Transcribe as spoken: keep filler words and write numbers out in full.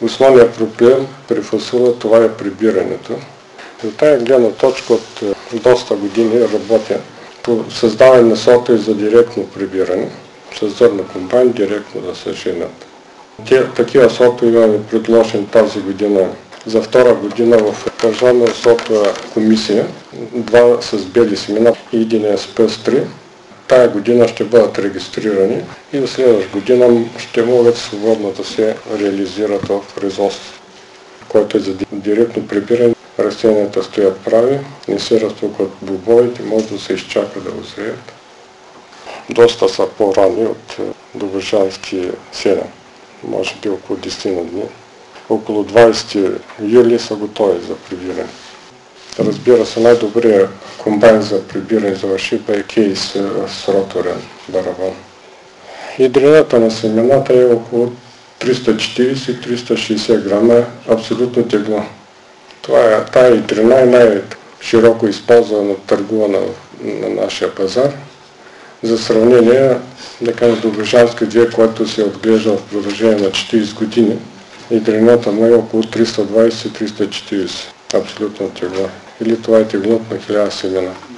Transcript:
Основният проблем при фасула това е прибирането. За тази гледна точка от доста години работя по създаване на сортове за директно прибиране, с зърно комбайн директно да се женат. Те, такива сортове имаме предложени тази година за втора година в Държавна сортова комисия, два с бели семена и един е с пъстри. Тая година ще бъдат регистрирани и до следваща година ще могат свободно да се реализират в производство, който е за директно прибиране. Растенията стоят прави, не се разтукват бобовете, може да се изчака да озреят. Доста са по-рани от добруджански седем, може би около десет дни. Около двадесети юли са готови за прибиране. Разбира се, най-добрият комбайн за прибиране за вършипа е кейс с роторен барабан. Ядрената на семената е около триста и четиридесет до триста и шейсет грама абсолютно тегло. Това е, тая ядрена е най-широко използвана, търгувана на нашия пазар. За сравнение, да кажем Добруджанска две, което се отглежда в продължение на четиридесет години, ядрената му е около триста и двадесет до триста и четиридесет. Абсолютно тегло. Или това е теглото на хиляда семена.